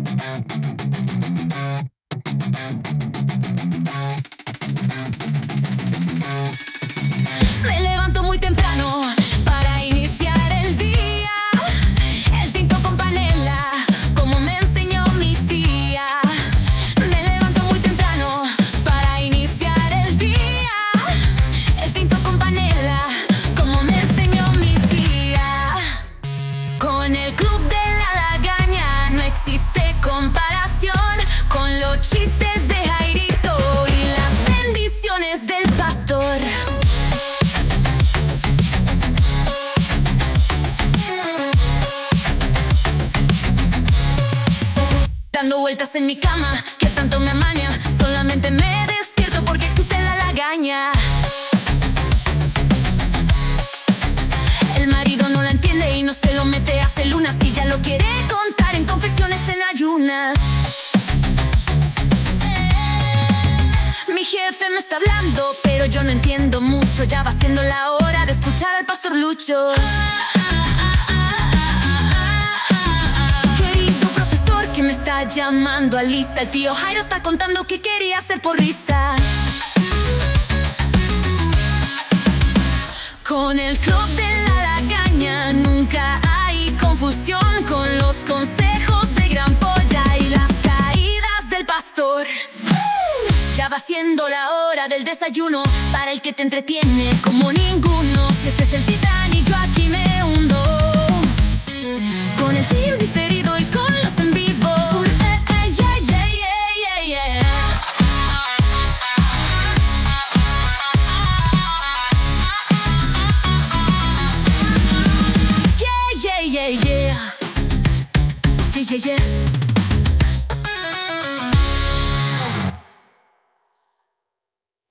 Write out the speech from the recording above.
Me levanto muy temprano para iniciar el día. El tinto con panela, como me enseñó mi tía. Me levanto muy temprano para iniciar el día. El tinto con panela, como me enseñó mi tía. Con el club de la lagaña no existe comparación con los chistes de Jairito y las bendiciones del pastor. Dando vueltas en mi cama, que tanto me amaña. Solamente me despierto porque existe la lagaña. El marido no la entiende y no se lo mete hace lunas, y ya lo quiere contar en confesiones en ayunas. Mi jefe me está hablando, pero yo no entiendo mucho. Ya va siendo la hora de escuchar al pastor Lucho. Que me está llamando a lista. El tío Jairo está contando que quería ser porrista. Con el club de la lagaña nunca hay confusión, con los consejos de Gran Polla y las caídas del pastor. Ya va siendo la hora del desayuno, para el que te entretiene como ninguno. Si este es el Titanic, yo aquí me hundo. Con el team diferido y con los en vivo. Yeah, yeah, yeah.